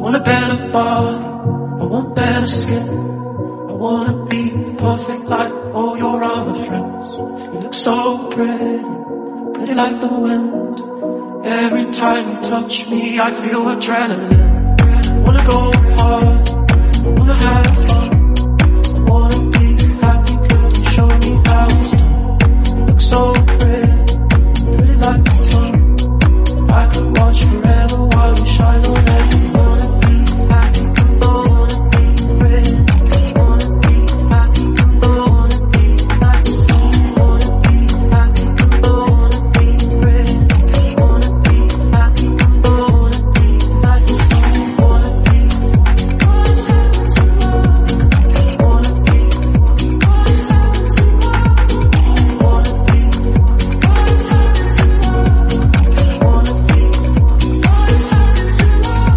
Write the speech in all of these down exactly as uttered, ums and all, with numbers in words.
want a better body, I want better skin. I wanna be perfect like all your other friends. You look so pretty, pretty like the wind. Every time you touch me, I feel adrenaline. I wanna go hard, I wanna have fun. I wanna be happy, could you show me how it's done? You look so pretty, pretty like the sun. I could watch forever while you shine on every wanna be happy, I wanna be pretty. Wanna be happy, I wanna be like the sun. Wanna be happy, I wanna be pretty. Wanna be happy, I wanna be like the sun. Wanna be, what's happened to love? Wanna be, what's happened to love? Wanna be, what's happened to love? Wanna be, what's happened to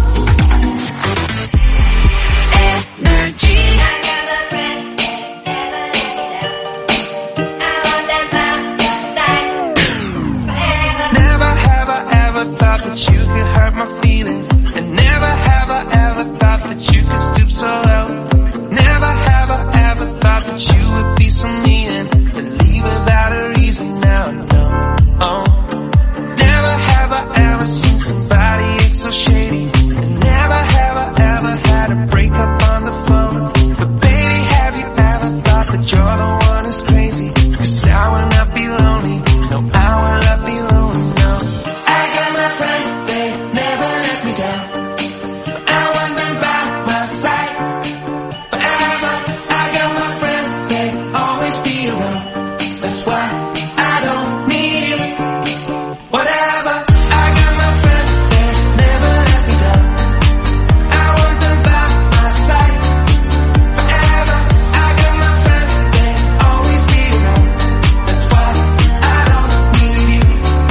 love? Energy. Never have I ever thought that you could hurt my feelings, and never have I ever thought that you could stoop so low. Never have I ever thought that you would be so mean and leave without a reason. Now I know. Oh. Never have I ever seen somebody act so shady, and never have I ever had a breakup on the phone. But baby, have you ever thought that you're the one who's crazy? 'Cause I will not be lonely. No, I will not be lonely. No. I got my friends, they never let me down. I want them by my side forever. I got my friends, they always be around. That's why I don't need you. Whatever. I got my friends, they never let me down. I want them by my side forever. I got my friends, they always be around. That's why I don't need you.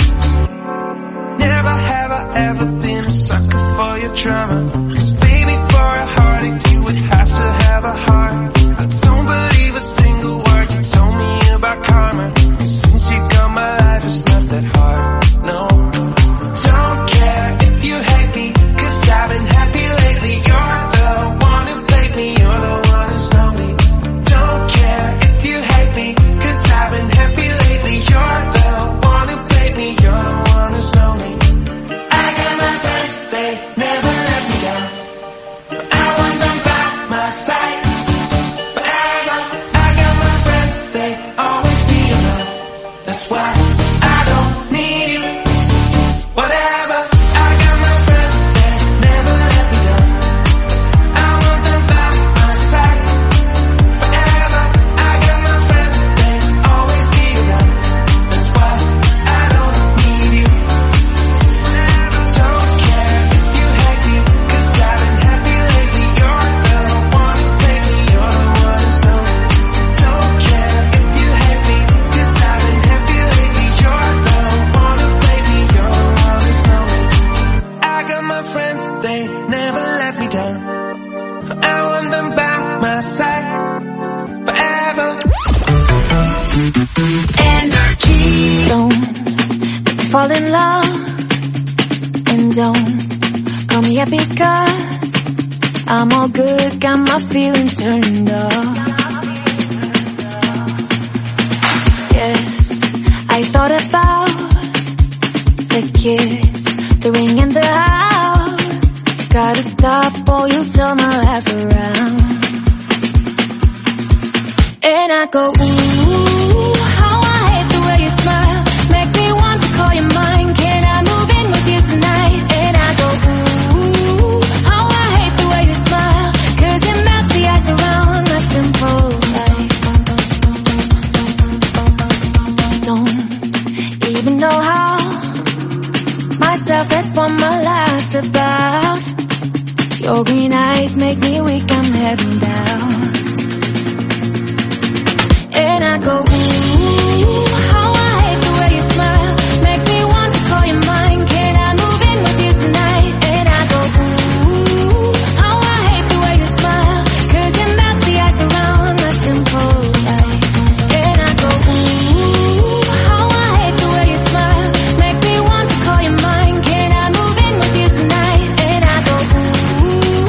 Never have I ever been a sucker for your drama. 'Cause baby, for a heartache you would have to have a heart. I don't believe a single word you told me about karma. 'Cause since you got my life, it's not that hard. No. Don't care if you hate me, 'cause I've been happy lately. You're the one who played me, you're the one who's lonely. Don't care if you hate me, 'cause I've been happy lately. You're the one who played me, you're the one who's lonely. I got my friends, they never let me down. I want them by my side forever. I got my friends, they always be around. That's why I don't need you. Whatever. I got my friends, they never let me down. I want them by my side forever. I got my friends, they always be around. That's why I don't need you. Don't care if you hate me, 'cause I've been happy lately. You're the one who played me, you're the one who's lonely. Don't care if you hate me, 'cause I've been happy lately. You're the one who played me, you're the one who's lonely. I got my friends, they never let me down. I want them by my side forever. Energy. Don't let me fall in love, and don't call me up because I'm all good, got my feelings turned off. Yes, I thought about the kids, the ring in the house. Gotta stop or you turn my life around. And I go, ooh, how I hate the way you smile. Makes me want to call you mine. Can I move in with you tonight? And I go, ooh, how I hate the way you smile. 'Cause it melts the ice around my simple life. Don't even know how. Myself, that's what my life's about. Your green eyes make me weak, I'm heading down. And I go, ooh, how I hate the way you smile. Makes me want to call you mine. Can I move in with you tonight? And I go, ooh, how I hate the way you smile. 'Cause it melts the ice around my simple life. And I go, ooh, how I hate the way you smile. Makes me want to call you mine. Can I move in with you tonight? And I go, ooh,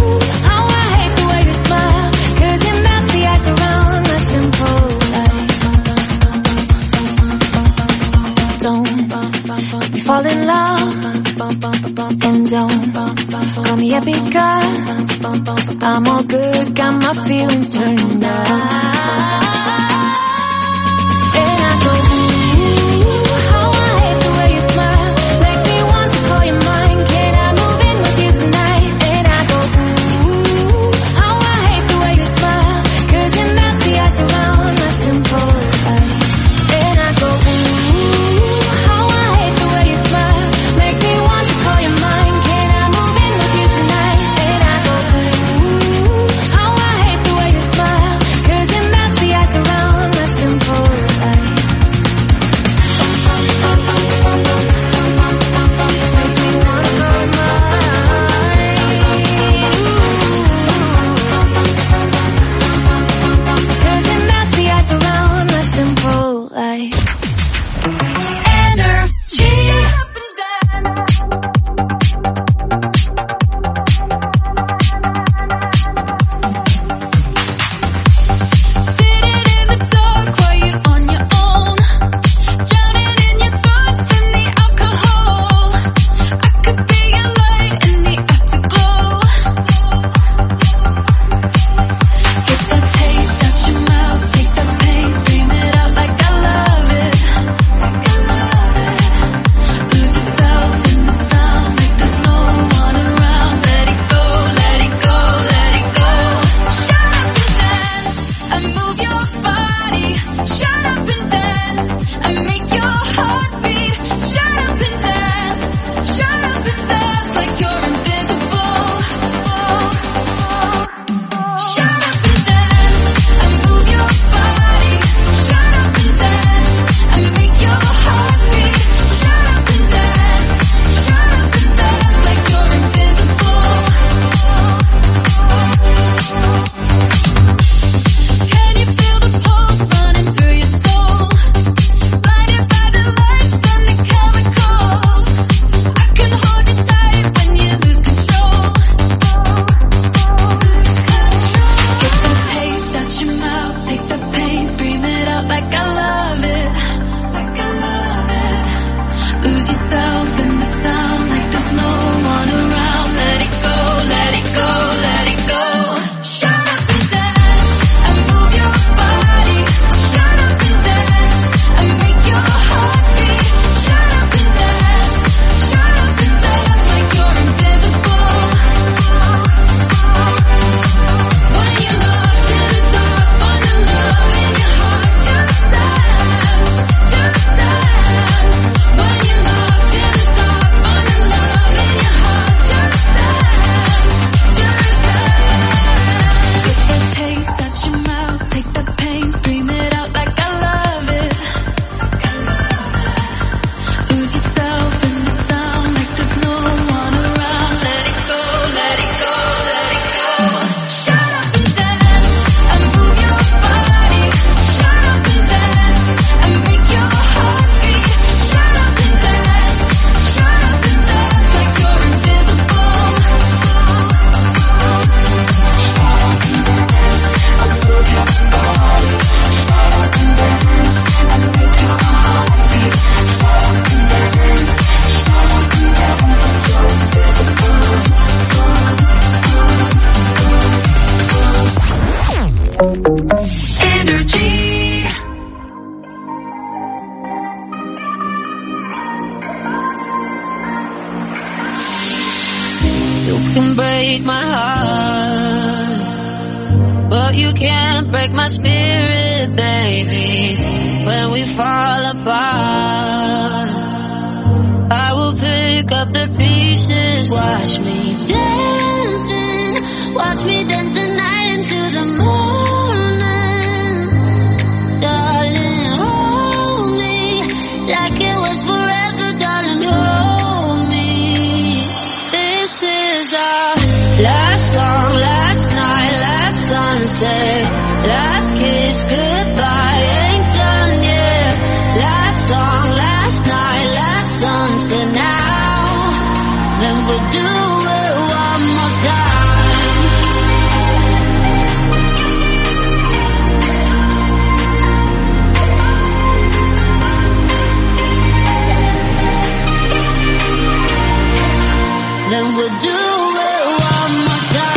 alone. Call me up because I'm all good, got my feelings turned on. You can break my heart, but you can't break my spirit, baby. When we fall apart, I will pick up the pieces. Watch me dancing, watch me dance the night into the morning. Darling, hold me like it was forever, darling, hold me. This is our last song, last night, last sunset, last kiss, goodbye, ain't done yet. Last song, last night, last sunset, now, then we'll do it one more time. Then we'll we'll do it one more time.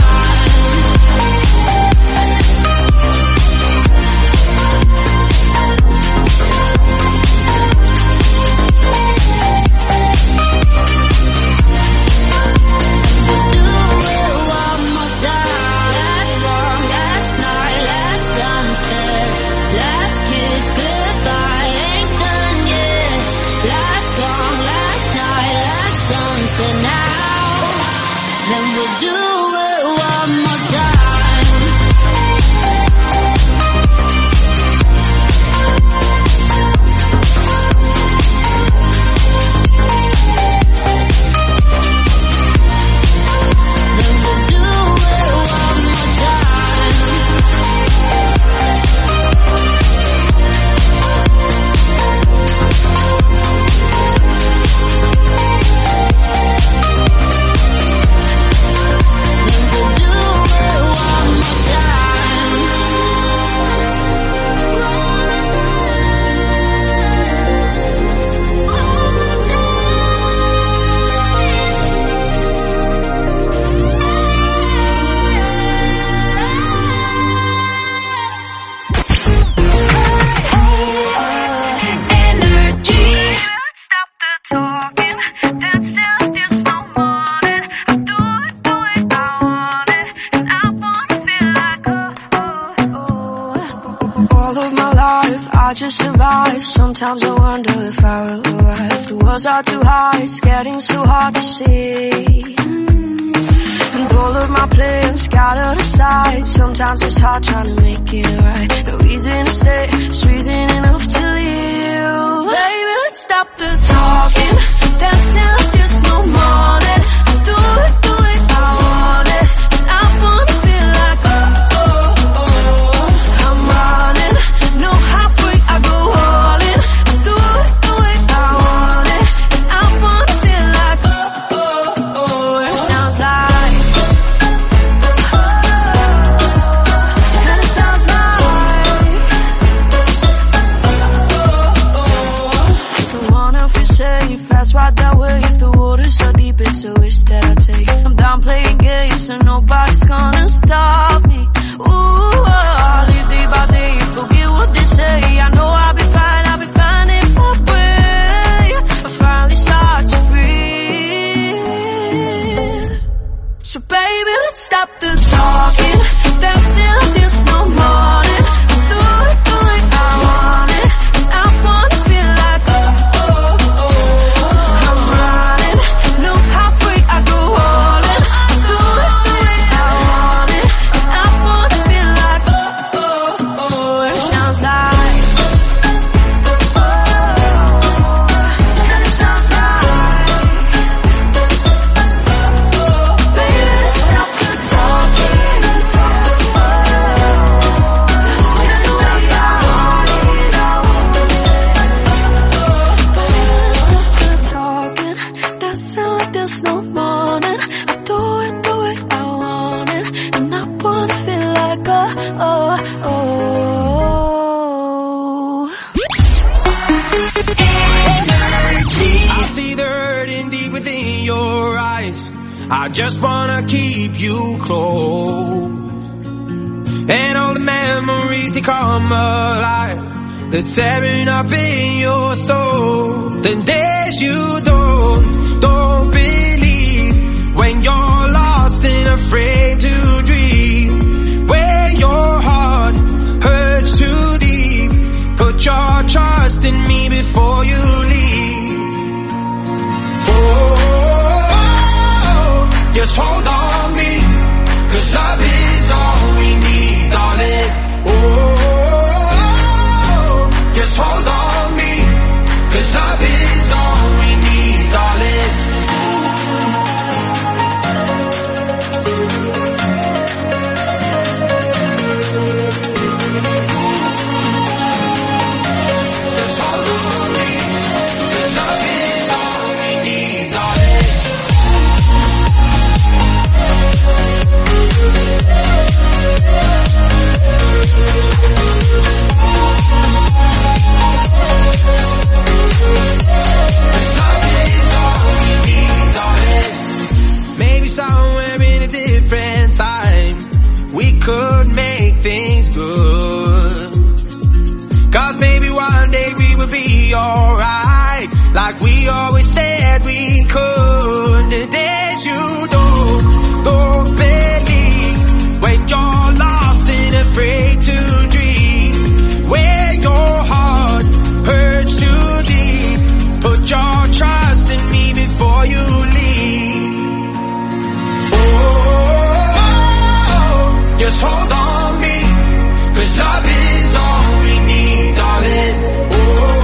Then we'll do it one more time. Then we'll do it one more time. Just survive. Sometimes I wonder if I will arrive. The walls are too high, it's getting so hard to see. And all of my plans scattered aside. Sometimes it's hard trying to make it right. No reason to stay, it's reason enough to leave. Baby, let's stop the talking, dancing like there's no morning. Do it, do it, I want it. I wanna feel like oh, oh, oh. I'm running, no halfway, I go all in. Do it, do it, I want it. I wanna feel like oh, oh, oh. It sounds like oh, and it sounds like oh, oh. Don't wanna feel safe, that's right that way. If the water's so deep, it's a risk that I take. I'm done playing games, so nobody's gonna stop me. Ooh, oh, I'll live day by day, forget what they say. I know I'll be fine, I'll be fine if I pray. I finally start to breathe. So baby, let's stop the talking, dancing like there's no morning. Do it, do it, I want it. I wanna feel like oh, oh, oh. I'm running, no halfway, I go all in. Do it, do it, I want it. I wanna feel like oh, oh, oh. And it sounds like oh, and it sounds like oh, baby, let's stop the talking, let's stop the oh, and it sounds like I want it, I want it. Oh, baby, let's stop the talking, dancing like there's no morning. I do it, do it, I want it, and I wanna feel like oh, oh, oh. I see the hurting deep within your eyes. I just wanna keep you close. And all the memories, they come alive. They're tearing up in your soul. The days you don't, don't believe. When you're lost and afraid to dream. Where your heart hurts too deep. Put your trust in me before you leave. Oh, just hold on me, 'cause love is all we need, darling. Oh, just hold on me, 'cause love is all we need, darling. Just hold on me, 'cause love is all we need, darling. somewhere in a different time, we could make things good. Cause maybe one day we will be alright, like we always said we could. The days you don't, don't believe, when you're lost and afraid to dream, where your heart hurts too deep, put your trust in me before you leave. Oh, just hold on me, cause love is all we need, darling. Oh,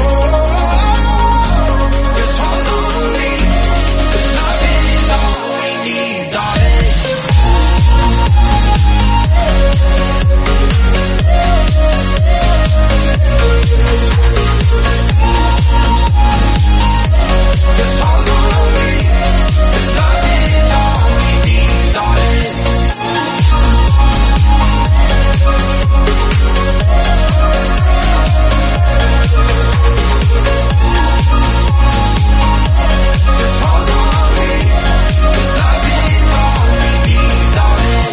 just hold on me, cause love is all we need, darling. Just hold on me, cause love is all we need, darling. Just hold on me, cause love is all we need, darling.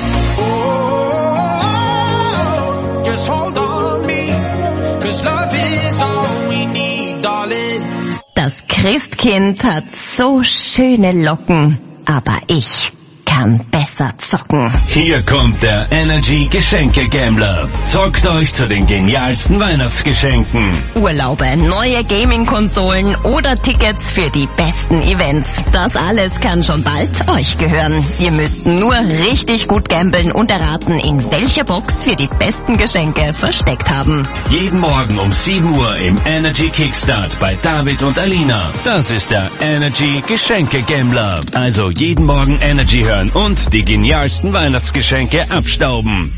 Oh, just hold on me, cause love is all we need, darling. Das Christkind hat so schöne Locken, aber ich kann besser zocken. Hier kommt der Energy Geschenke Gambler. Zockt euch zu den genialsten Weihnachtsgeschenken. Urlaube, neue Gaming-Konsolen oder Tickets für die besten Events. Das alles kann schon bald euch gehören. Ihr müsst nur richtig gut gambeln und erraten, in welcher Box wir die besten Geschenke versteckt haben. Jeden Morgen um sieben Uhr im Energy Kickstart bei David und Alina. Das ist der Energy Geschenke Gambler. Also jeden Morgen Energy hören und die genialsten Weihnachtsgeschenke abstauben.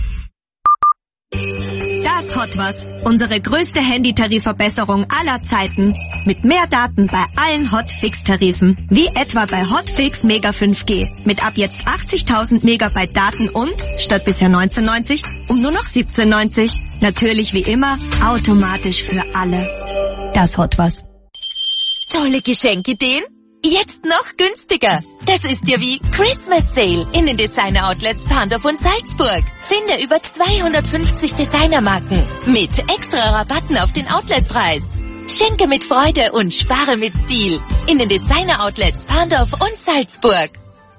Das Hot Was, unsere größte Handytarifverbesserung aller Zeiten. Mit mehr Daten bei allen Hotfix-Tarifen. Wie etwa bei Hotfix Mega fünf G. Mit ab jetzt achtzigtausend Megabyte Daten und, statt bisher neunzehn neunzig, um nur noch siebzehn neunzig. Natürlich wie immer, automatisch für alle. Das Hot Was. Tolle Geschenkideen? Jetzt noch günstiger. Das ist ja wie Christmas Sale in den Designer Outlets Pandorf und Salzburg. Finde über zweihundertfünfzig Designermarken mit extra Rabatten auf den Outletpreis. Schenke mit Freude und spare mit Stil in den Designer Outlets Pandorf und Salzburg.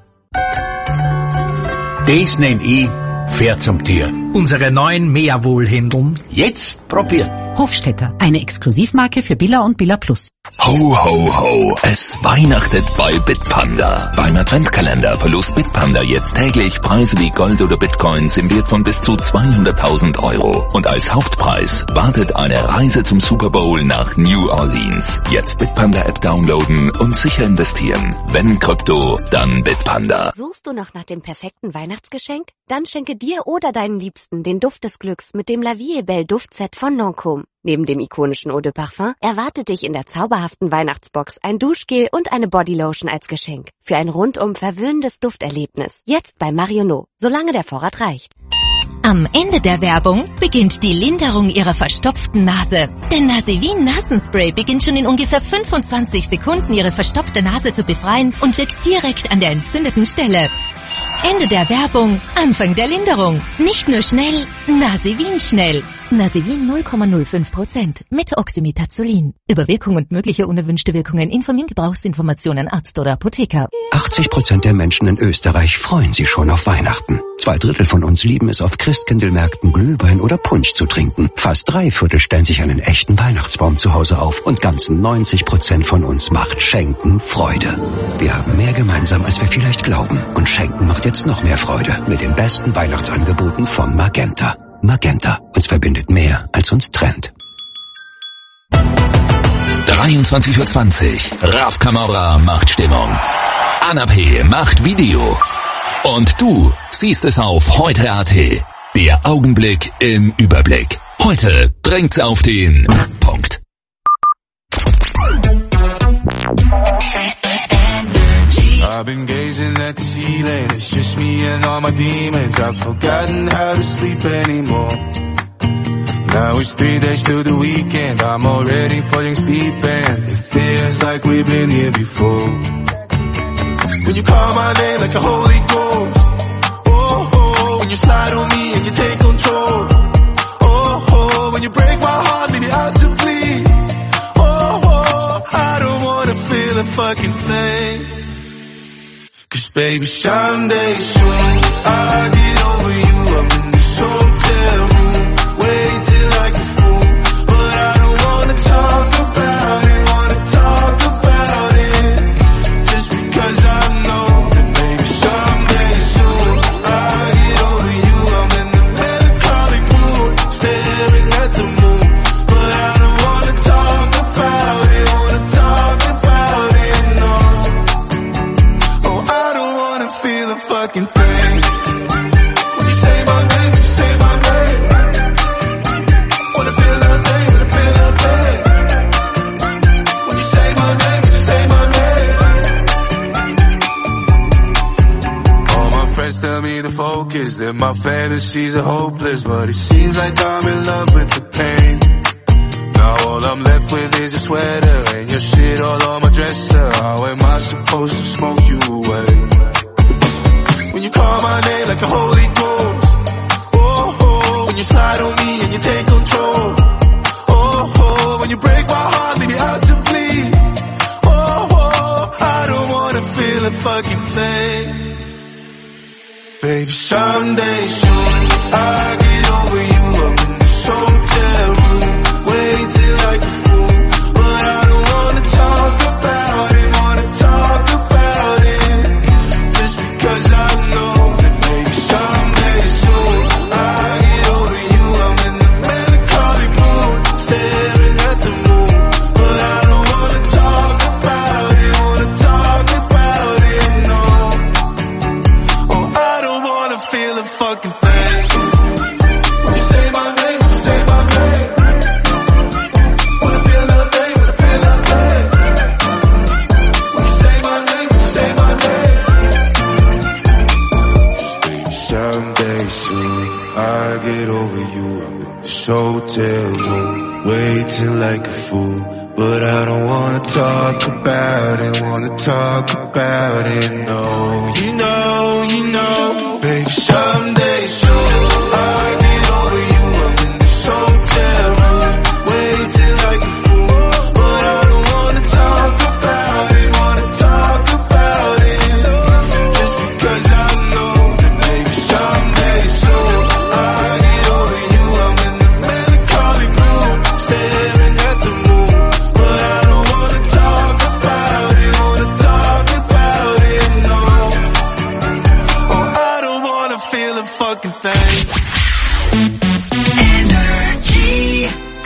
Das nenn ich fair zum Tier. Unsere neuen Meerwohlhändeln. Jetzt probieren. Hofstetter, eine Exklusivmarke für Billa und Billa Plus. Ho, ho, ho, es weihnachtet bei Bitpanda. Beim Adventkalender verlost Bitpanda jetzt täglich Preise wie Gold oder Bitcoins im Wert von bis zu zweihunderttausend Euro. Und als Hauptpreis wartet eine Reise zum Super Bowl nach New Orleans. Jetzt Bitpanda-App downloaden und sicher investieren. Wenn Krypto, dann Bitpanda. Suchst du noch nach dem perfekten Weihnachtsgeschenk? Dann schenke dir oder deinen Liebsten den Duft des Glücks mit dem La Vie est Belle Duftset von Lancôme. Neben dem ikonischen Eau de Parfum erwartet dich in der zauberhaften Weihnachtsbox ein Duschgel und eine Bodylotion als Geschenk. Für ein rundum verwöhnendes Dufterlebnis. Jetzt bei Marionneau, solange der Vorrat reicht. Am Ende der Werbung beginnt die Linderung Ihrer verstopften Nase. Denn Nasivin Nasenspray beginnt schon in ungefähr fünfundzwanzig Sekunden Ihre verstopfte Nase zu befreien und wirkt direkt an der entzündeten Stelle. Ende der Werbung, Anfang der Linderung. Nicht nur schnell, Nasivin schnell. Nasivin null Komma null fünf Prozent mit Oxymetazoline. Über Wirkung und mögliche unerwünschte Wirkungen informieren Gebrauchsinformationen Arzt oder Apotheker. achtzig Prozent der Menschen in Österreich freuen sich schon auf Weihnachten. Zwei Drittel von uns lieben es, auf Christkindlmärkten Glühwein oder Punsch zu trinken. Fast drei Viertel stellen sich einen echten Weihnachtsbaum zu Hause auf. Und ganzen neunzig Prozent von uns macht Schenken Freude. Wir haben mehr gemeinsam, als wir vielleicht glauben. Und Schenken macht jetzt noch mehr Freude mit den besten Weihnachtsangeboten von Magenta. Magenta. Uns verbindet mehr, als uns trennt. dreiundzwanzig Uhr zwanzig. Raf Camora macht Stimmung. Anna P. macht Video. Und du siehst es auf heute Punkt at. Der Augenblick im Überblick. Heute bringt's auf den Punkt. I've been gazing at the ceiling, it's just me and all my demons. I've forgotten how to sleep anymore. Now it's three days to the weekend, I'm already falling asleep and it feels like we've been here before. When you call my name like a Holy Ghost. Oh, oh, when you slide on me and you take control. Oh, oh, when you break my heart, leave me out to bleed. Oh, oh, I don't wanna feel a fucking thing. Cause baby, someday soon I'll get over you. I'm in this hotel room, waiting like a fool. But I don't wanna talk about it, wanna talk about it. Just because I know that baby, someday soon I'll get over you. I'm in the melancholy mood, staring at the moon. But I don't wanna talk about it, wanna talk about it, no. Oh, I don't wanna feel a fucking thing. When you say my name, when you say my name, wanna feel nothing, wanna feel nothing. When you say my name, when you say my name. All my friends tell me to focus, that my fantasies are hopeless. But it seems like I'm in love with the pain. Now all I'm left with is a sweater and your shit all on my dresser. How am I supposed to smoke you away? When you call my name like a Holy Ghost. Oh, oh, when you slide on me and you take control. Oh, oh, when you break my heart, leave me out to bleed. Oh, oh, I don't wanna feel a fucking thing. Baby, someday soon I'll get over you. I'm in this hotel room, waiting like a fool. But I don't wanna talk about it, wanna talk about it. Just because I know that baby, someday soon I'll get over you. I'm in the melancholy mood, staring at the moon. But I don't wanna talk about it, wanna talk about it, no. Oh, I don't wanna feel a fucking thing. When you say my name, when you say my name, wanna feel nothing, wanna feel nothing. When you say my name, when you say my name. Someday soon I'll get over you. I'm in this hotel room, waiting like a fool. But I don't wanna talk about it, wanna talk about it, no. You know, you know, baby, someday soon I'll get over you. I'm in this hotel room, waiting like a fool. But I don't wanna talk about it, wanna talk about it. Just because I know that baby, someday soon I'll get over you. I'm in the melancholy mood, staring at the moon. But I don't wanna talk about it, wanna talk about it, no. Oh, I don't wanna feel a fucking thing. Energy.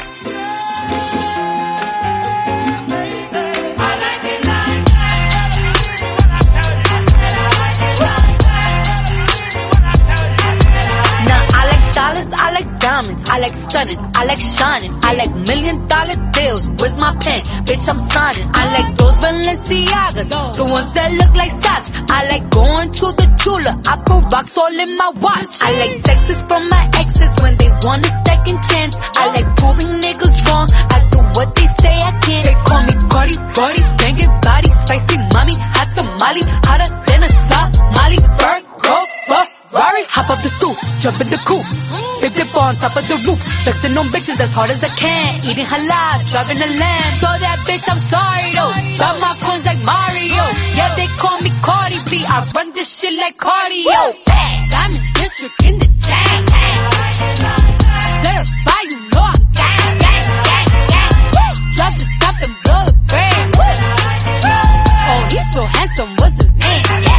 Now I like dollars, I like diamonds, I like stunning, I like shining, I like million dollar deals. Where's my pen? Bitch, I'm signing. I like those Balenciagas, the ones that look like socks. I like going to the Tula, I put rocks all in my watch. I like texts from my exes when they want a second chance. I like proving niggas wrong, I do what they say I can't. They call me Cardi, Cardi, banging body, spicy mommy, hot tamale, hotter than a Somali. Virgo, Ferrari, hop up the stoop, jump in the coupe, big dip on top of the roof, flexing on bitches as hard as I can, eating halal, driving a lamb. So that bitch, I'm sorry though, got my coins like Mario. Yeah, they call me Cardi B, I run this shit like cardio. Diamond district in the chain, certified, you know I'm gang, gang, gang, gang. Drop the top and blow the brand. Oh, he's so handsome, what's his name?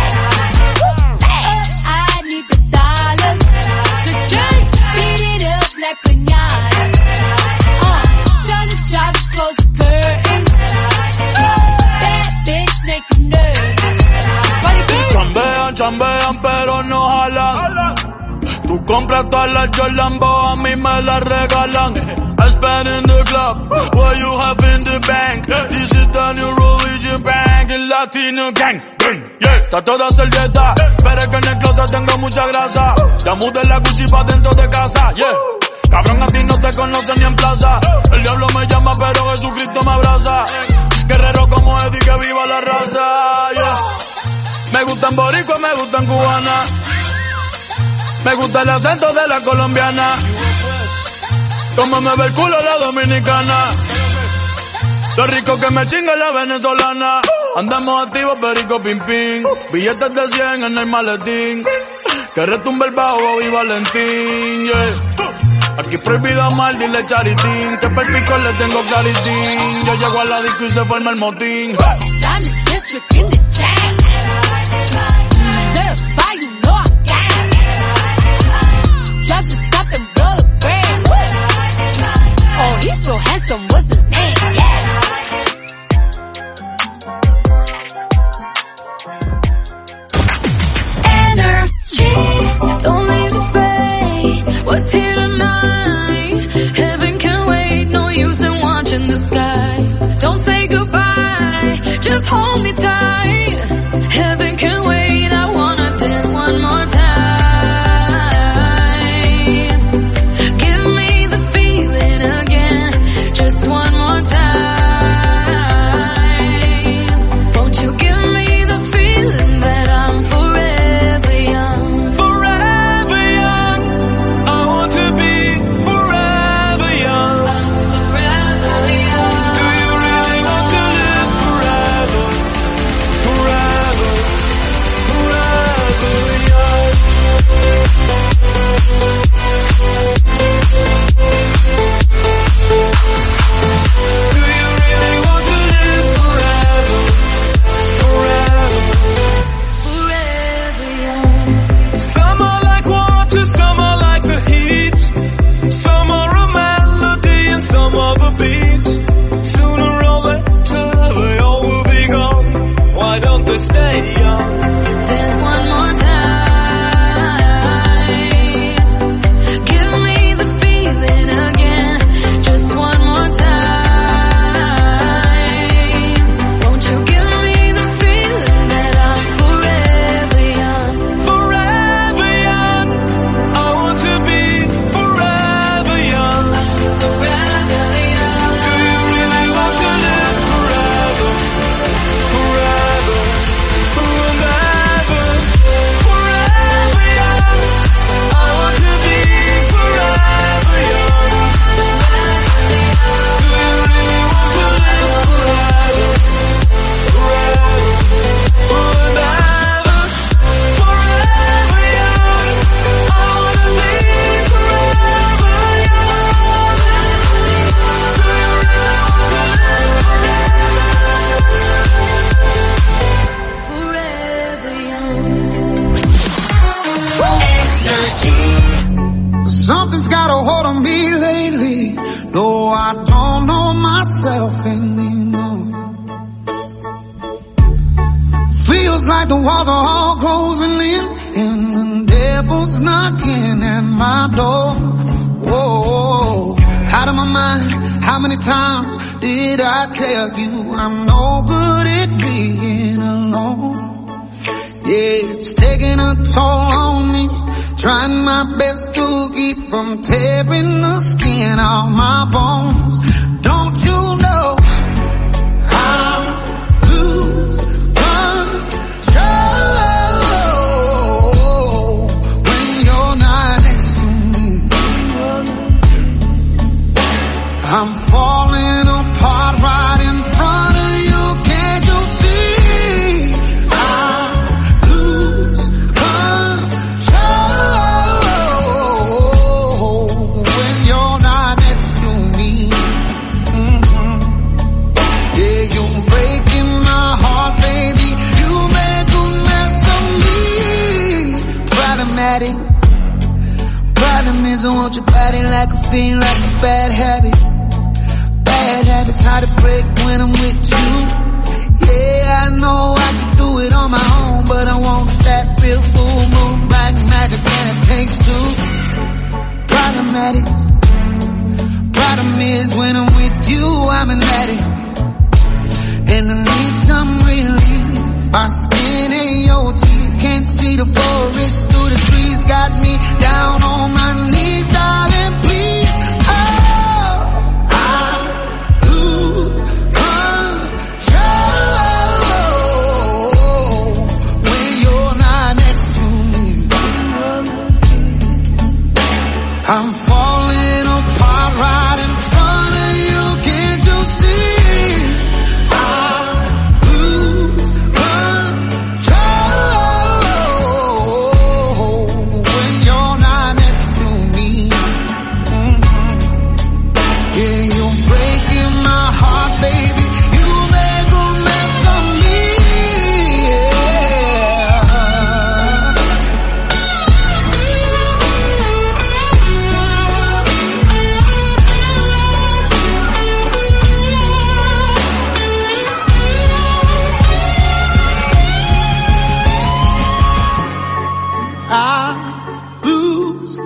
I need the dollars to change, beat it up like pinata. Uh, turn the jobs, close the curtains. That bitch make you nervous. Chambean, chambean, pero no jalan. Tú compras todas las Jolambo, a mí me las regalan. I spend in the club, what you have in the bank. This is the new religion bank, el Latino gang. Yeah, está toda servieta, pero es que en el closet tengo mucha grasa. Ya mudé la Gucci pa' dentro de casa, yeah. Cabrón, a ti no te conocen ni en plaza. El diablo me llama, pero Jesucristo me abraza. Guerrero como Eddie, que viva la raza, yeah. Me gustan boricua, me gustan cubana. Me gusta el acento de la colombiana. Como me ve el culo la dominicana. Lo rico que me chinga la venezolana. Andamos activos, perico, pim, pim. Billetes de cien en el maletín. Que retumbe el bajo y Valentín, yeah. Aquí prohibido amar, dile charitín. Que per pico le tengo claritín. Yo llego a la disco y se forma el motín. Oh, he's so handsome, what's his name? Energy, don't leave the fade. What's here tonight? Heaven can wait, no use in watching the sky. Don't say goodbye, just hold me tight. Heaven can wait, I wanna dance one more time. lose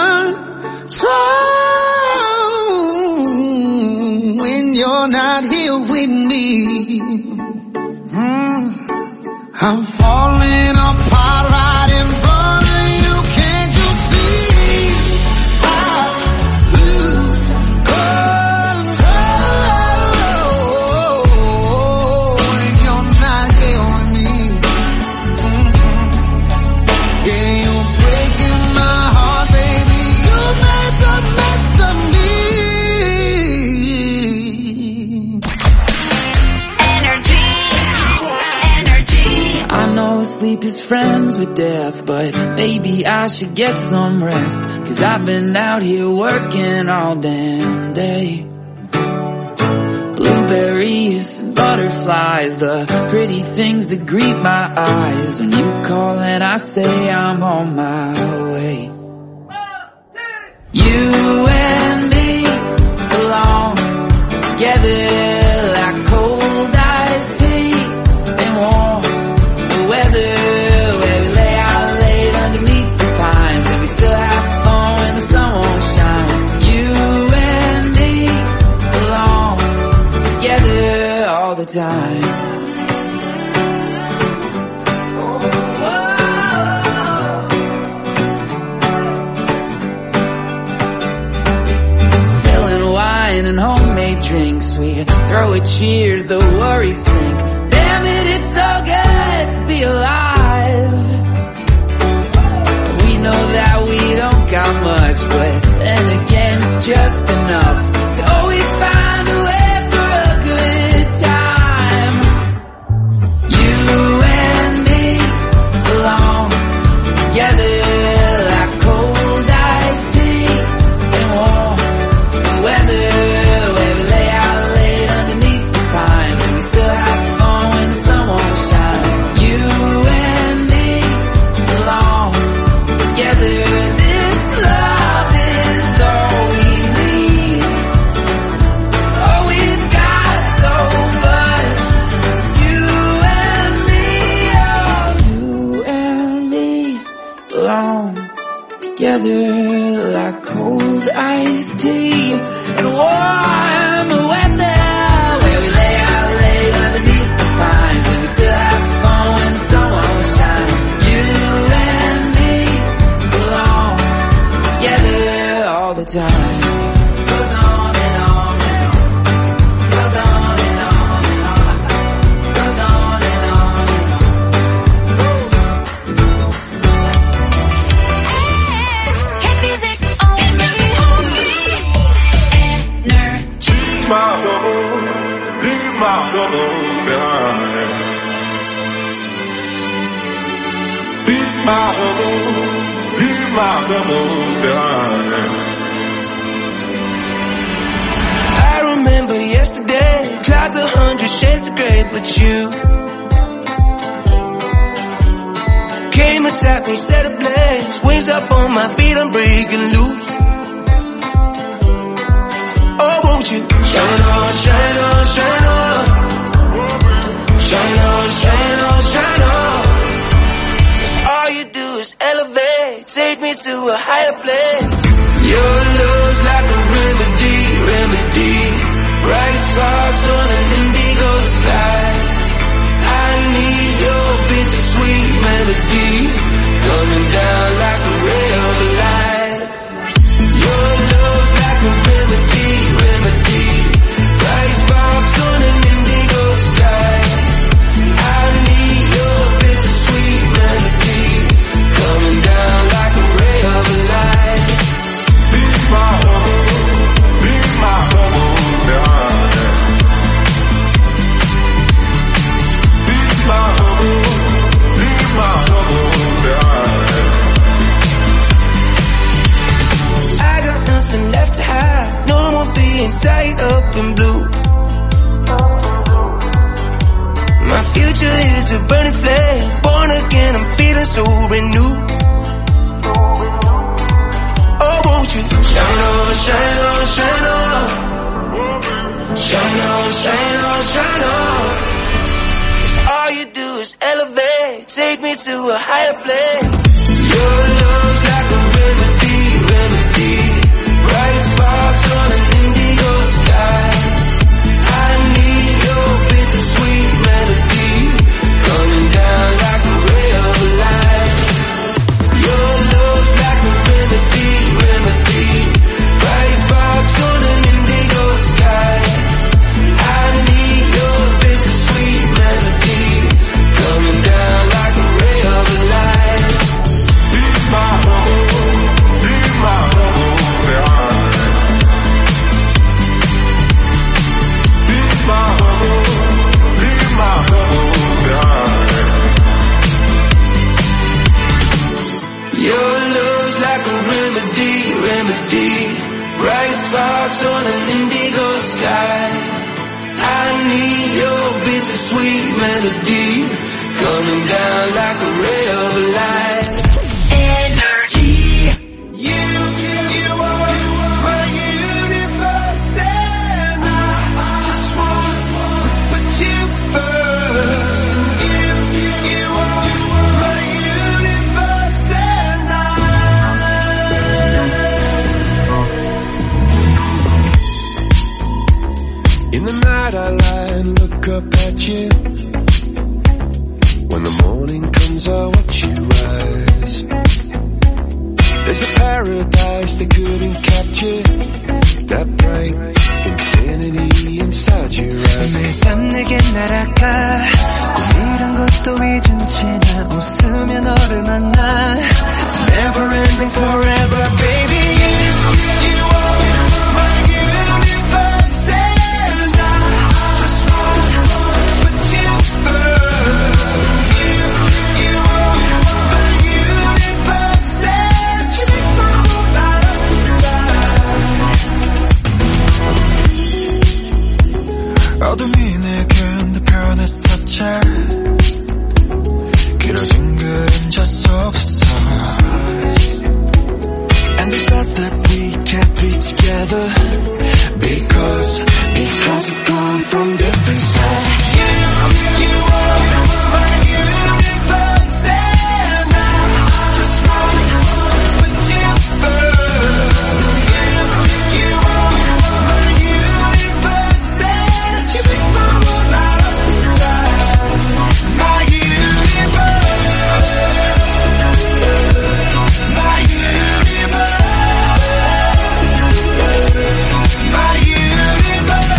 control when you're not here with me. Mm. I'm falling apart right in front of you. Can't you see? I lose control when you're not here with me. Mm-hmm. Yeah, you're breaking my heart, baby. You make a mess of me. Energy, energy. I know sleep is friends with death, but maybe I should get some rest, 'cause I've been out here working all damn day. Blueberries and butterflies, the pretty things that greet my eyes when you call and I say I'm on my way. You and me belong together like cold iced tea and warm the weather, where we lay out late underneath the pines and we still have fun when the sun won't shine. You and me belong together all the time. Spilling wine and homemade drinks, we throw a cheers, the worries sink. Damn it, it's so good to be alive. We know that we don't got much, but then again it's just enough to always find a way for a good time. You and me belong together like cold iced tea and warm the weather, where we lay out late underneath the pines and we still have fun when the sun won't shine. You and me belong together. This love is all we need. Oh, we've got so much. You and me, oh, you and me belong together like cold iced tea and warm weather, where we lay out late underneath the pines and we still have fun when the sun won't shine. You and me belong together all the time. Goes on and on and on. Goes on and on and on. Goes on and on and on. Hit music only. Energy. My trouble, leave my trouble behind. Leave my trouble, leave my trouble behind. I remember yesterday, clouds a hundred shades of gray, but you came and sat me, set ablaze, wings up on my feet, I'm breaking loose. Oh, won't you shine on, shine on, shine on, shine on, shine on, shine on. 'Cause all you do is elevate, take me to a higher place. Your love's like a remedy, remedy. Bright sparks on an indigo sky. I need your bittersweet melody coming down like a ray of light. Your love's like a remedy, remedy. Bright sparks on an indigo sky. I need your bittersweet melody coming down like a ray of light. Leave my trouble, leave my trouble behind. Leave my trouble, leave my trouble behind. I got nothing left to hide, no more being tied up in blue. My future is a burning flame, born again, I'm feeling so renewed. Oh, won't you shine on, shine on, shine on, shine on, shine on, shine on. 'Cause all you do is elevate, take me to a higher place. Your love's like a like a remedy, remedy. Bright sparks on an indigo sky. I need your bittersweet melody, coming down like a ray of light. Energy. You, you are my universe, and I just want to put you first. You, you are my universe, and I. In the night I lie and look up at you. When the morning comes I watch you rise. There's a paradise they couldn't capture, that bright infinity inside your eyes. 매일 밤 내게 날아가 꿈이란 것도 잊은 채 나 웃으며 너를 만나. Never ending forever baby. You, you are my universe, and I just want to put you first. You, you are my universe, and you make my whole life inside. 어둠이 내게 내 변했었지. 길어진 그림자 속에서. And they said that we can't be together because, because we've come from different sides. You, you are my universe, and I just want to put you first. You, you are my universe, and you make my whole life inside. My universe, my universe, my universe.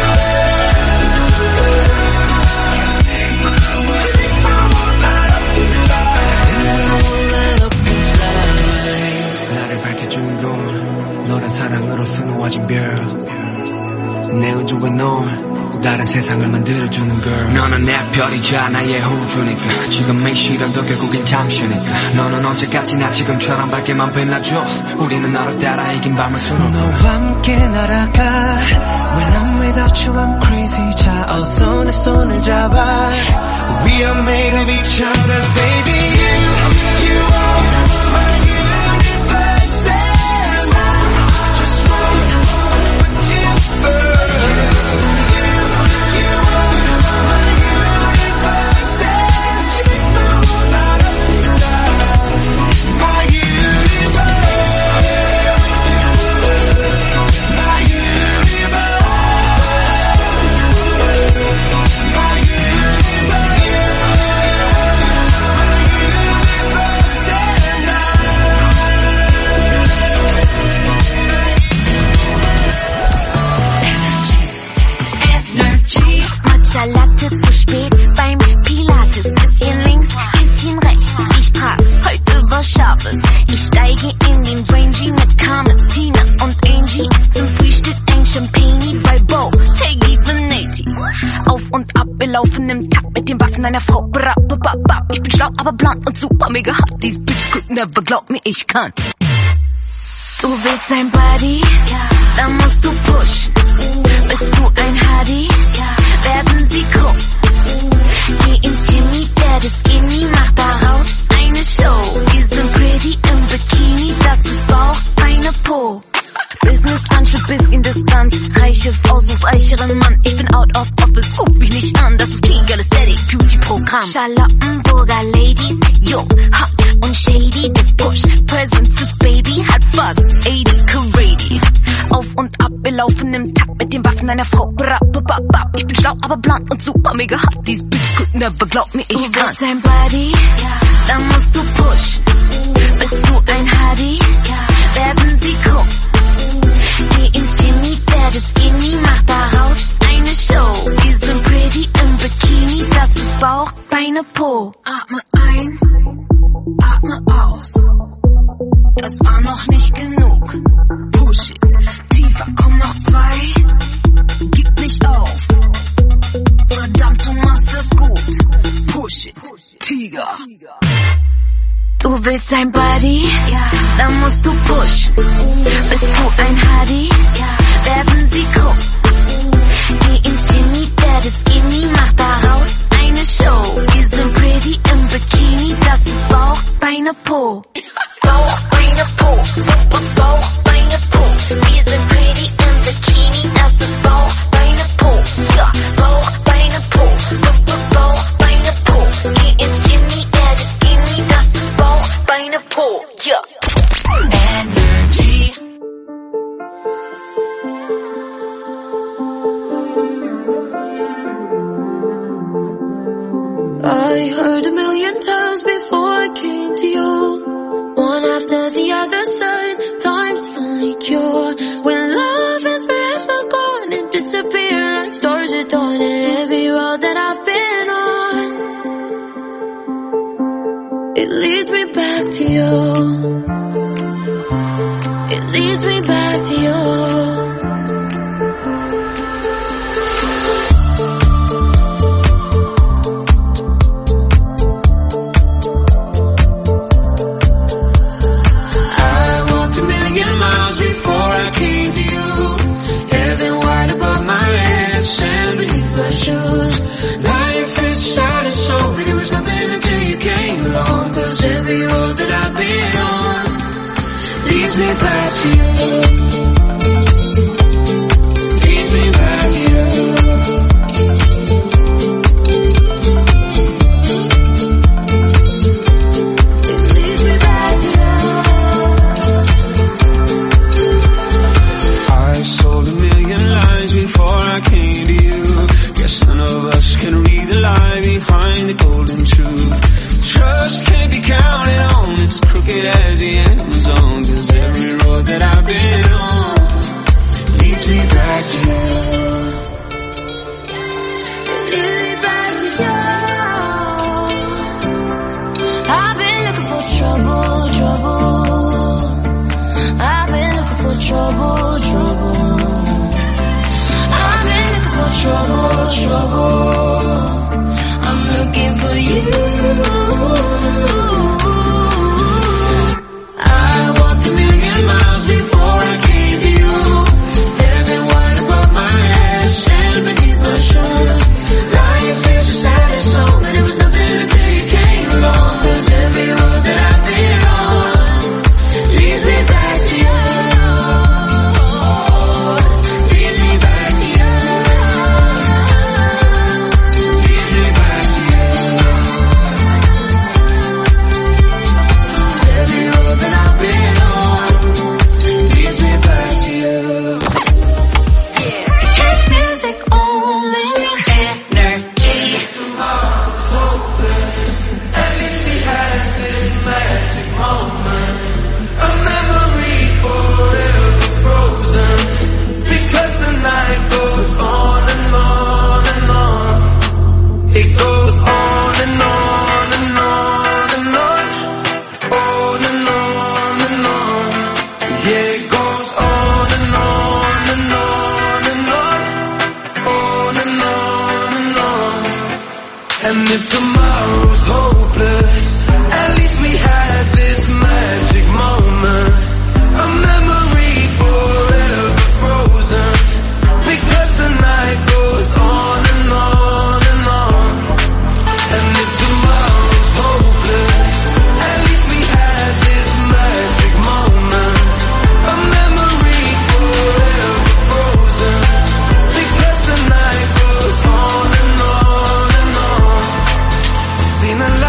나를 밝혀주는 건 너란 사랑으로 수놓아진 별. 내 우주에 넌 다른 세상을 만들어주는 걸. 너는 내 별이자 나의 우주니까. 지금의 시련도 결국엔 잠시니까. 너는 언제까지나 지금처럼 밝게만 빛나줘. 우리는 너를 따라 이긴 밤을 수놓아. 너와 함께 날아가. When I'm without you I'm crazy. 자 어서 내 손을 잡아. We are made of each other baby. You, you are my universe, and I just want to put you first. You, you are my universe, and you make my whole life inside. My universe, my universe, my universe. Matcha-Latte zu spät beim Pilates. Bisschen links, bisschen rechts. Ich trag heute was Scharfes. Ich steige in den Rangy mit Carmen, Tina und Angie. Zum Frühstück ein Champagne bei Bo, Teggy Veneti. Auf und ab, wir laufen im Takt mit den Waffen einer Frau. Bra, ba, ba, ba. Ich bin schlau, aber blond und super mega hot. These bitch could never, glaub mir, ich kann. Du willst ein Buddy? Dann musst du pushen. Bist du ein Hardy? Werden sie krumm. Geh ins Jimmy, der das Skinny, mach daraus eine Show. Wir sind pretty im Bikini, das ist Bauch, Beine, Po. Business Lunch mit bisschen Distanz. Reiche Frau sucht reicheren Mann. Ich bin out of office, ruf mich nicht an. Das ist Clean Girl Aesthetic Beauty Programm. Charlottenburger Ladies, jung, hot und shady. Das Push, Present fürs Baby, hat fast achtzig Carady. Auf und ab, wir laufen im Takt mit den Waffen einer Frau. Bra, ba, ba, ba. Ich bin schlau, aber blond und super mega hot. These bitch could never, glaub mir, ich kann. Du willst ein Buddy? Dann musst du pushen. Bist du ein Hardy? Werden sie krumm. Geh ins Jimmy, der das Skinny, mach daraus eine Show. Wir sind pretty im Bikini, das ist Bauch, Beine, Po. Atme ein, atme aus. Das war noch nicht genug. Push it, tiefer, komm noch zwei. Gib nicht auf. Verdammt, du machst das gut. Push it, Tiger. Du willst ein Buddy? Ja. Dann musst du pushen. Bist du ein Hardy? Werden sie gucken. Geh ins Genie, der das Genie macht daraus eine Show. Wir sind pretty im Bikini, das ist Bauch, Beine, Po. Bauch, Beine, Po. Bauch, Beine, Po. Wir sind pretty im Bikini, das ist Bauch, Beine, Po. Ja, Bauch, Beine, Po. Bauch, Beine, Po. Geh ins Genie, der das Genie, das ist Bauch, Beine, Po. Ja. Energy. I heard a million times before I came to you. One after the other sign, time's the only cure. When love is forever gone and disappear like stars at dawn. And every road that I've been on, it leads me back to you. It leads me back to you. Life is sad and so, but it was nothing until you came along. Cause every road that I've been on leads me back to you. Leads me back to you. It leads me back to you. I sold a million lies before I came to you. Guess none of us can read the lie behind the golden truth. Trust can't be counted on, it's crooked as the Amazon. Cause every road that I've been on leads me back to you. Lead me back to you. I've been looking for trouble, trouble. I've been looking for trouble, trouble. I've been looking for trouble, trouble. I'm looking for you. I walked a million miles before I came to you. Heaven wide above my head, sand beneath my shoes. Life is a saddest song, but it was nothing until you came along. Cause every road that I've been on leads me back to you. Leads me back to you. Leads me back to you. Every road that I've been on leads me back to you. Hit music only. Energy. Tomorrow's hopeless. At least we had this magic moment. A memory forever frozen. Because the night goes on and on and on. It goes on and on and on and on. On and on and on. Yeah, it goes on and on and on and on. On and on and on. And if tomorrow's hopeless, at least we had this magic moment. A memory forever frozen. Because the night goes on and on and on. And if tomorrow's hopeless, at least we had this magic moment. A memory forever frozen. Because the night goes on and on and on. Seen a lot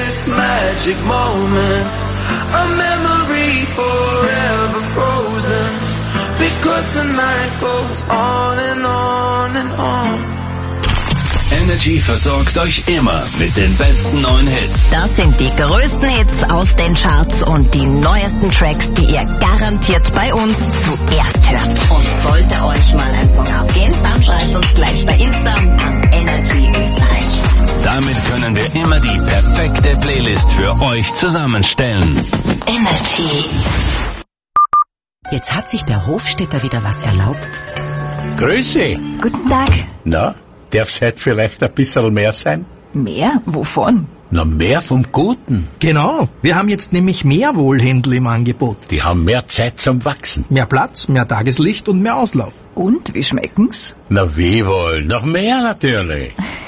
this magic moment, a memory forever frozen, because the night goes on and on and on. Energy versorgt euch immer mit den besten neuen Hits. Das sind die größten Hits aus den Charts und die neuesten Tracks, die ihr garantiert bei uns zuerst hört. Und sollte euch mal ein Song abgehen, dann schreibt uns gleich bei Insta an Energy Österreich. Damit können wir immer die perfekte Playlist für euch zusammenstellen. Energy. Jetzt hat sich der Hofstädter wieder was erlaubt. Grüße. Guten Tag. Na, darf's heute vielleicht ein bisschen mehr sein? Mehr? Wovon? Na, mehr vom Guten. Genau. Wir haben jetzt nämlich mehr Wohlhändler im Angebot. Die haben mehr Zeit zum Wachsen. Mehr Platz, mehr Tageslicht und mehr Auslauf. Und, wie schmecken's? Na, wie wohl? Noch mehr natürlich.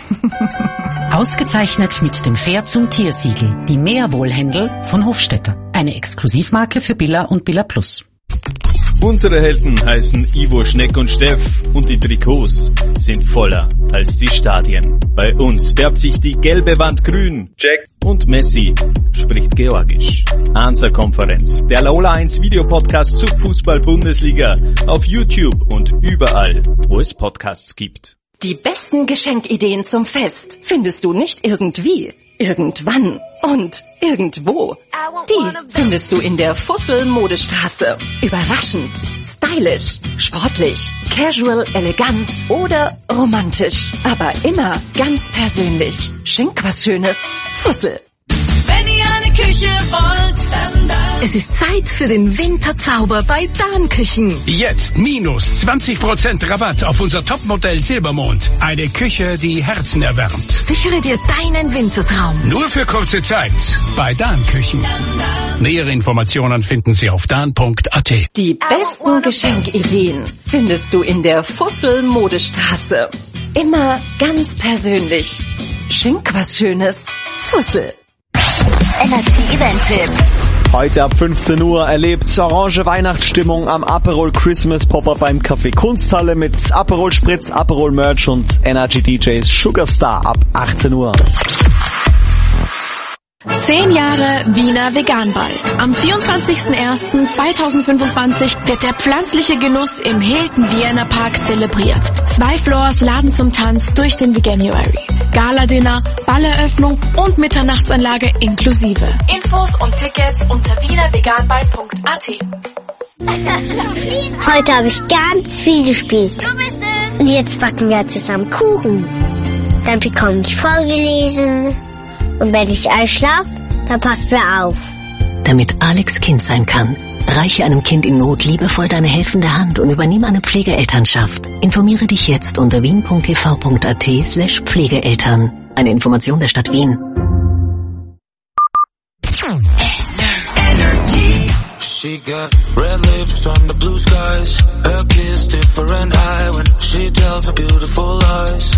Ausgezeichnet mit dem Fair zum Tiersiegel. Die Meerwohlhändel von Hofstädter. Eine Exklusivmarke für Billa und Billa Plus. Unsere Helden heißen Ivo, Schneck und Steff und die Trikots sind voller als die Stadien. Bei uns färbt sich die gelbe Wand grün. Jack und Messi spricht Georgisch. Hansa-Konferenz, der Laola eins Videopodcast zur Fußball-Bundesliga auf YouTube und überall, wo es Podcasts gibt. Die besten Geschenkideen zum Fest findest du nicht irgendwie, irgendwann und irgendwo. Die findest du in der Fussel-Modestraße. Überraschend, stylisch, sportlich, casual, elegant oder romantisch. Aber immer ganz persönlich. Schenk was Schönes. Fussel. Wenn ihr eine Küche wollt, dann da. Es ist Zeit für den Winterzauber bei Dan Küchen. Jetzt minus zwanzig Prozent Rabatt auf unser Topmodell Silbermond. Eine Küche, die Herzen erwärmt. Sichere dir deinen Wintertraum. Nur für kurze Zeit bei Dan Küchen. Nähere Informationen finden Sie auf dan punkt a t. Die besten Geschenkideen findest du in der Fussel-Modestraße. Immer ganz persönlich. Schenk was Schönes. Fussel. Energy Event-Tipp. Heute ab fünfzehn Uhr erlebt orange Weihnachtsstimmung am Aperol Christmas Pop-Up beim Café Kunsthalle mit Aperol Spritz, Aperol Merch und Energy D Js Sugarstar ab achtzehn Uhr. Zehn Jahre Wiener Veganball. Am vierundzwanzigsten ersten zweitausendfünfundzwanzig wird der pflanzliche Genuss im Hilton Vienna Park zelebriert. Zwei Floors laden zum Tanz durch den Veganuary. Gala-Dinner, Balleröffnung und Mitternachtsanlage inklusive. Infos und Tickets unter wiener veganball punkt a t. Heute habe ich ganz viel gespielt. Du bist es. Und jetzt backen wir zusammen Kuchen. Dann bekomme ich vorgelesen. Und wenn ich einschlafe, dann passt mir auf. Damit Alex Kind sein kann, reiche einem Kind in Not liebevoll deine helfende Hand und übernehme eine Pflegeelternschaft. Informiere dich jetzt unter wien punkt t v punkt a t slash Pflegeeltern. Eine Information der Stadt Wien. Energy. She got red lips on the blue skies. Her kiss different high when she tells her beautiful lies.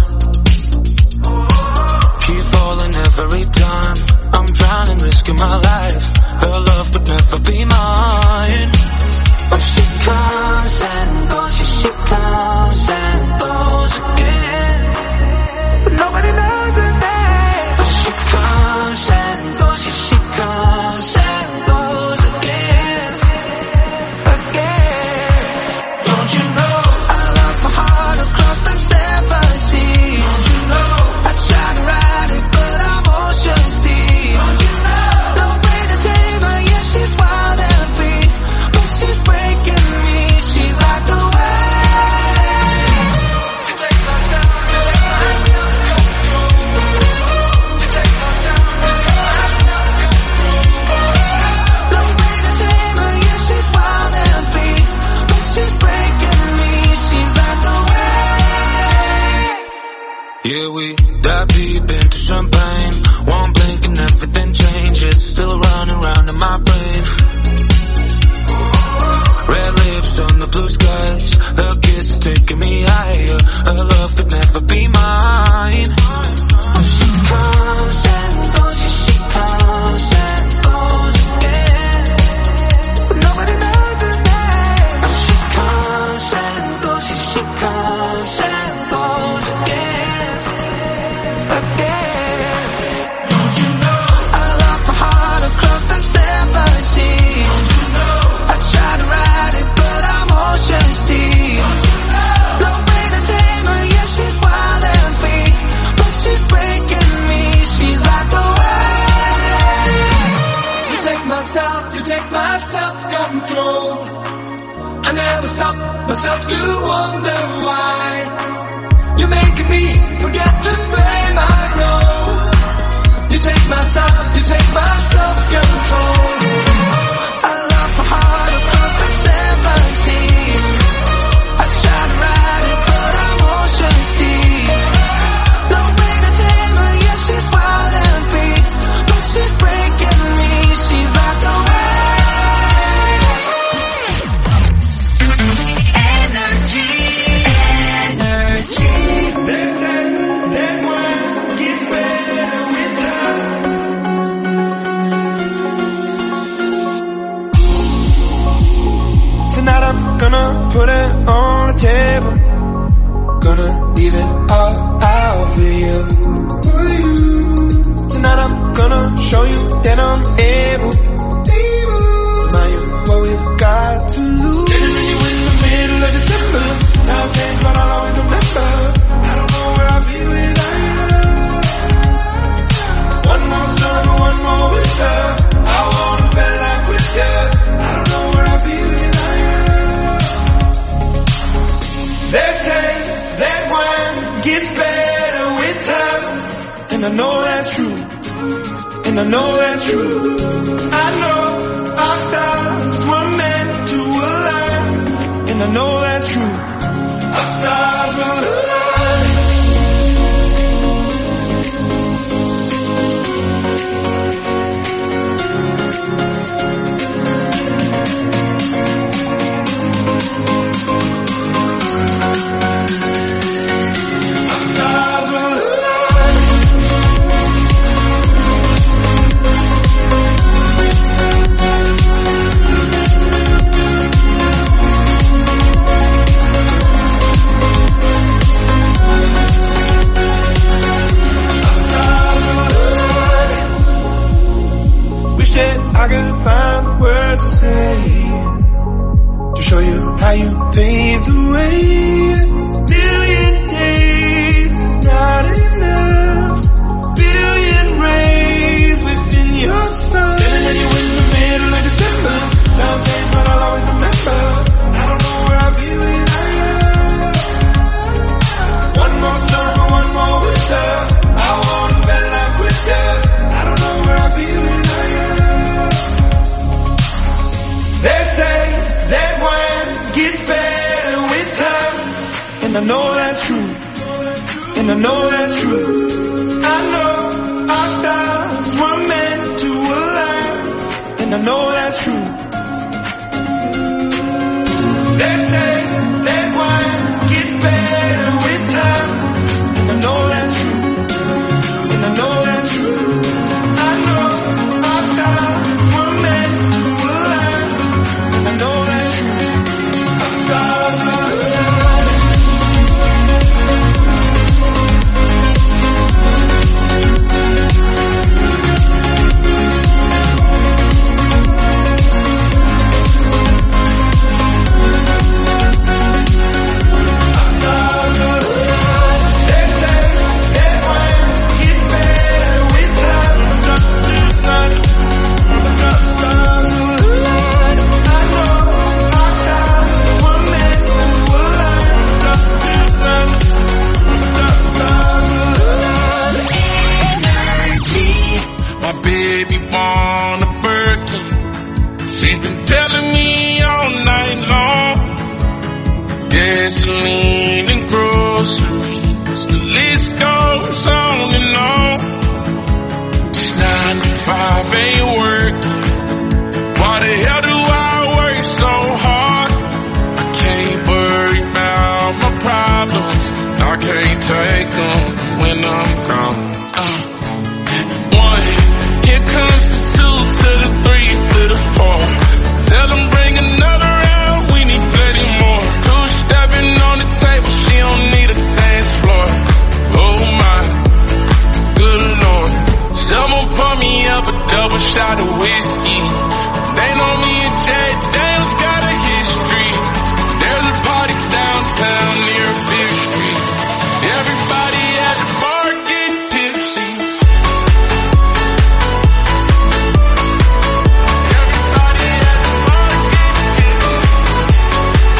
Keep falling every time. I'm drowning, risking my life. Her love would never be mine. But she comes and goes, yeah, she comes and goes again. But nobody knows her name. But she comes and goes, yeah, she comes and goes again, again. Don't you know I lost my heart across the seven seas? Don't you know I tried to ride it, but I'm ocean deep. Don't you know? never stop myself to wonder why you're making me forget to pay my role. You take my side, you take my self-control. I lost my heart across the seven seas. I tried to ride it, but I won't see. No way to tame her, yeah, she's wild and free. But she's breaking me, she's like a Tonight I'm gonna put it on the table. Gonna leave it all out for you. Tonight I'm gonna show you that I'm able. Remind you what we've got to lose. Standing with you in the middle of December. Time changed but I'll always remember. I don't know where I'll be without you. One more summer, one more winter. I wanna spend life with you. I don't know where I'll be without you. They say that wine gets better with time, and I know that's true, and I know that's true. I know our stars were meant to align, and I know that's true. Our stars will align. I could find the words to say to show you how you paved the way. Billion days is not enough. Billion rays within your sun. Standing with you in the middle of December. Time changed but I'll always remember. I don't know where I'll be without you. One more summer, one more winter. I wanna spend life with you. I don't know where I'll be without you. They say that wine gets better with time, and I know that's true, and I know that's true. I know our stars were meant to align, and I know that's true. They say that wine gets better with time, and I know that's true, and I know that's true. I know our stars were meant to align, and I know that's true. Our stars will align. Gasoline and groceries, the list goes on and on. This nine to five ain't working. Why the hell do I work so hard? I can't worry about my problems. I can't take them when I'm gone. Uh, one, here comes the two to the three to the four. Tell them bring another round, we need plenty more. Stepping on the table, she don't need a dance floor. Oh my, good lord. Someone pour me up a double shot of whiskey. They know me and Jay Daniels got a history. There's a party downtown near Fifth Street. Everybody at the bar getting tipsy. Everybody at the bar getting tipsy.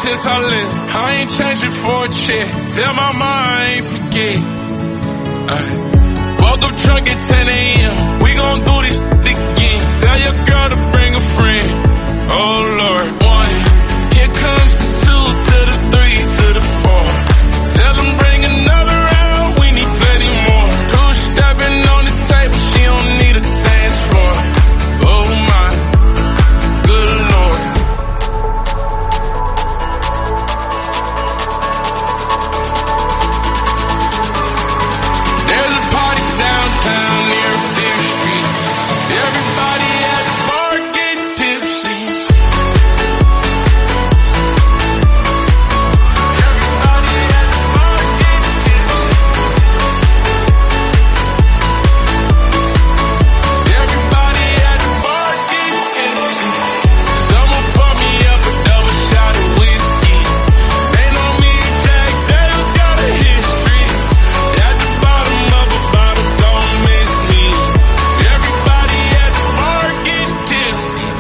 since I left. I ain't changing for a check. Tell my mom I ain't forget. Ay. Woke up drunk at ten a.m. We gon' do this again. Tell your girl to bring a friend. Oh Lord. One. Here comes the two to the three to the four. Tell them bring another round. We need plenty more. Two stepping on the table. She don't need a dance floor. Oh my. Good Lord. There's a party downtown near Fifth Street. Everybody at the bar getting tipsy. Everybody at the bar getting tipsy. Someone pour me up a double shot of whiskey. They know me and Jack Daniels got a history. At the bottom of a bottle, don't miss me. Everybody at the bar getting tipsy.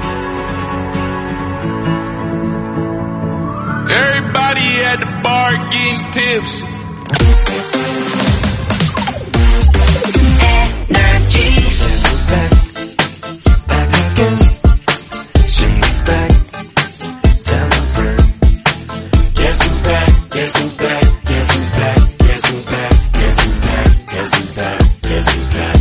Everybody at the bar getting tipsy. Energy. Guess who's back? Back again. She's back. Tell a friend. Guess who's back? Guess who's back? Guess who's back? Guess who's back? Guess who's back? Guess who's back? Guess who's back?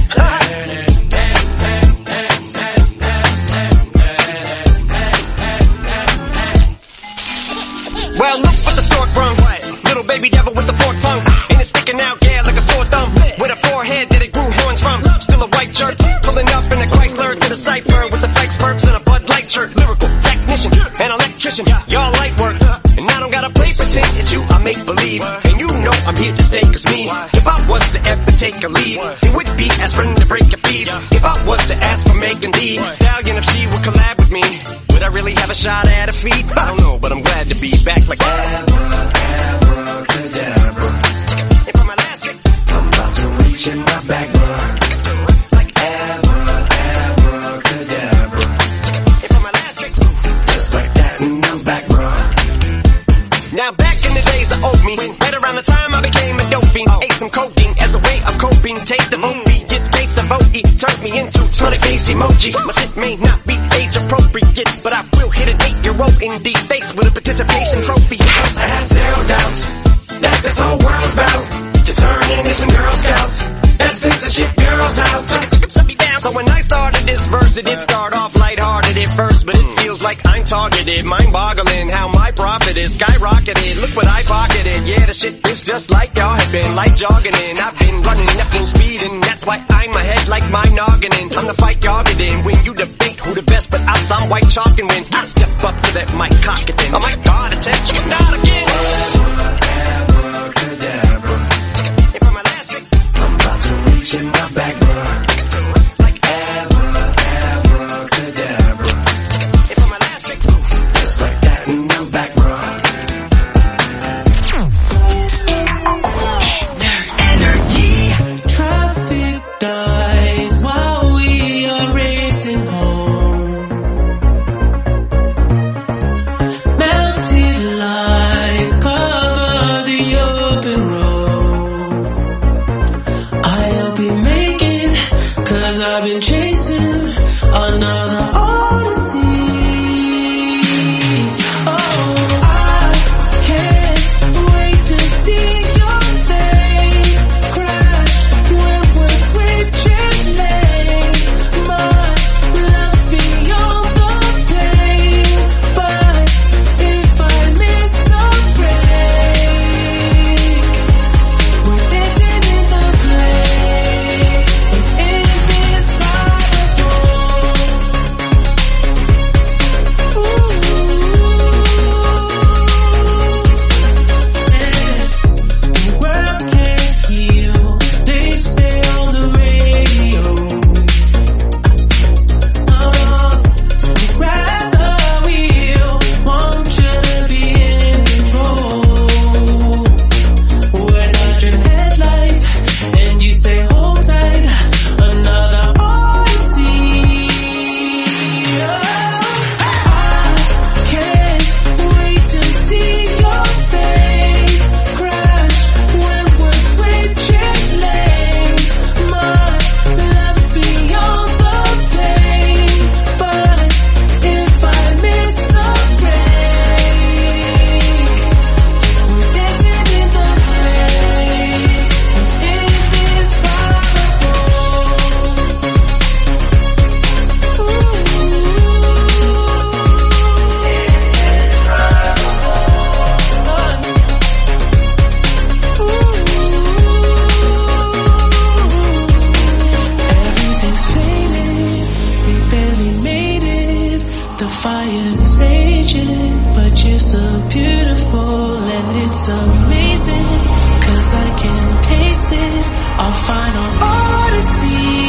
Well, look what the stork brung. Little baby devil with the forked tongue. And it's sticking out, yeah, like a sore thumb. With a forehead that it grew horns from. Still a white shirt. Pulling up in a Chrysler to the cipher. With the Fikes perks and a Bud Light shirt. Lyrical technician, an electrician. Y'all light work. And I don't gotta play pretend. It's you I make believe. And you know I'm here to stay, cause me, if I was to ever take a leave, it would be aspirin to break your feet. If I was to ask for Megan Thee Stallion, if she would collab with me, would I really have a shot at her feet? I don't know, but I'm glad to be back like abracadabra. And for my last trick, I'm about to reach in my back, bruh. Like abra, abracadabra. And for my last trick, just like that, and I'm back, bruh. Now back in the days of old me, right around the time I became a dope fiend, ate some codeine as a way of coping. Taste of O B, get taste of O E, turned me into smiley face emoji. My shit may not be age appropriate, but I will hit an eight-year-old in the face with a participation trophy. Because I have zero doubts that this whole world's bout to turn into some Girl Scouts and censorship girls out. So when I started this verse, it did start off lighthearted at first, but it feels like I'm targeted, mind-boggling how my profit is skyrocketed. Look what I pocketed, yeah, the shit is just like y'all have been, like jogging in. I've been running at full speed, and that's why I'm ahead like my noggin in. I'm the fight y'all get in, when you debate who the best, but I'm some white chalk, and when I step up to that mic, cock it in. Oh my God, attention, not again. Abracadabra. And for my last trick, I'm about to reach in my back, bruh. Melt It's amazing, cause I can taste it. I'll find an odyssey.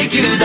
take you down.